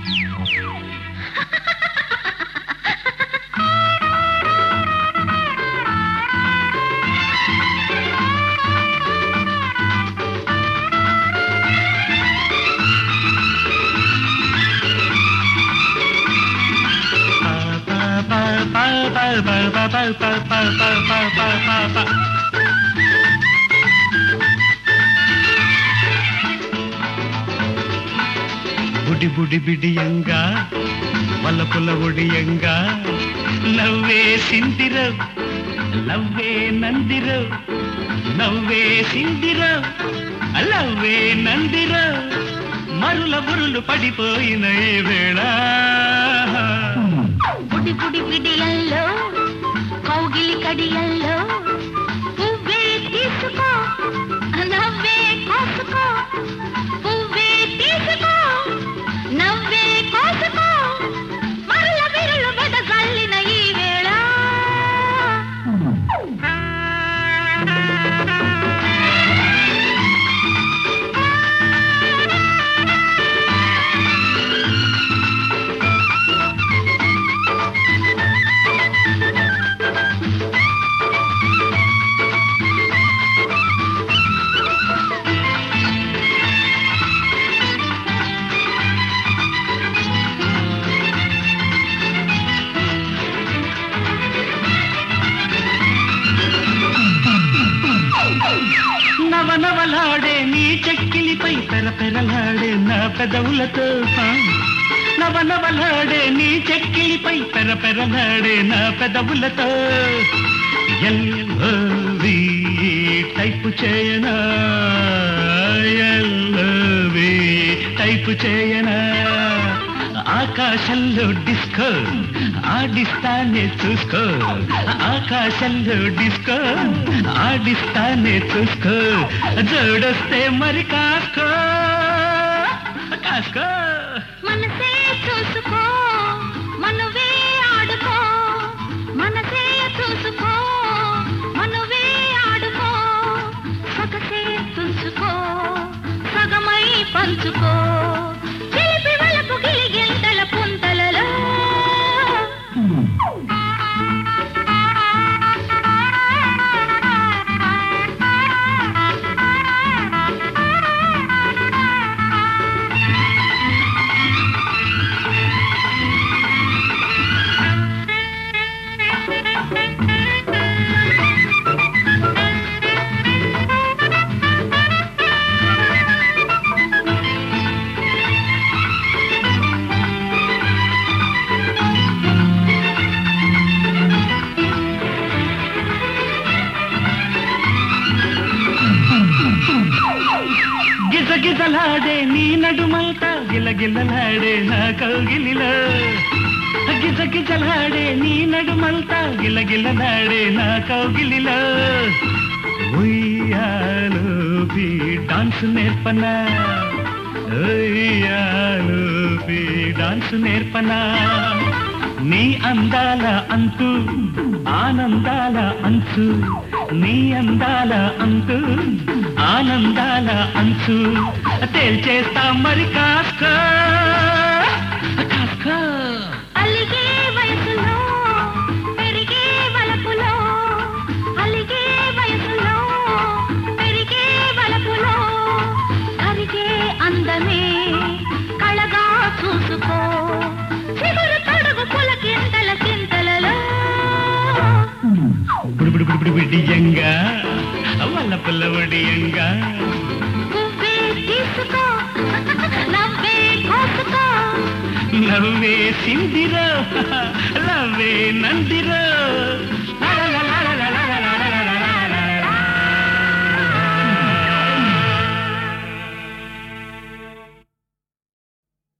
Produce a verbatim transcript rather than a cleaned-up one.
బుడి బుడి బిడియంగా వల్లపుల ఒడియంగా నవ్వే సిందిరో లవ్వే నందిరో నవ్వే సిందిరో లవ్వే నందిరో మరుల బురులు పడిపోయిన ఈ వేళ బుడి బుడి బిడియల్లో కౌగిలి కడియల్లో పువ్వే తీసుకో నవ్వే కోసుకో పువ్వే తీసుకో నవ్వే కోసుకో మరుల బిరులు బెదజల్లిన ఈ వేళ నవనవలాడే నీ చెక్కిలిపై పెరపెరలాడే నా పెదవులతో నవనవలాడే నీ చెక్కిలిపై పెరపెరలాడే నా పెదవులతో ఎల్లోవి టైపు చేయనా ఎల్లోవి టైపు చేయనా ఆకాశంలో డిస్కో ఆడిస్తానే చూసుకో ఆకాశంలో డిస్కో ఆడిస్తానే చూసుకో జోడొస్తే మరి కాసుకో కాసుకో మనసే చూసుకో మనవే ఆడుకో మనసే చూసుకో మనవే ఆడుకో సగసే తుంచుకో సగమై పంచుకో చిలిపి వలపు గిలిగింతల పుంతలలో గిజగిజలాడే నీ నడుమంతా గిలగిలలాడే నా కౌగిలిలో గిజగిజలాడే నీ నడుమంతా గిలగిలలాడే నా కౌగిలిలో ఉయ్యాలోపి డాన్స్ నేర్పనా ఉయ్యాలోపి డాన్స్ నేర్పనా నీ అందాల అంతు ఆనందాల అంచు నీ అందాల అంతు ఆనందాల అంచు తేల్చేస్తా మరి కాస్కో కాస్కో అలిగే వయసులో పెరిగే వలపులో అలిగే వయసులో పెరిగే వలపులో కరిగే అందమే కళగా చూసుకో చిగురు తొడుగు పులకింతల చింతలలో బుడి బుడి బుడి బిడియంగా వల్లపుల ఒడియంగా పువ్వే తీసుకో నవ్వే కోసుకో నవ్వే సిందిరో లవ్వే నందిరో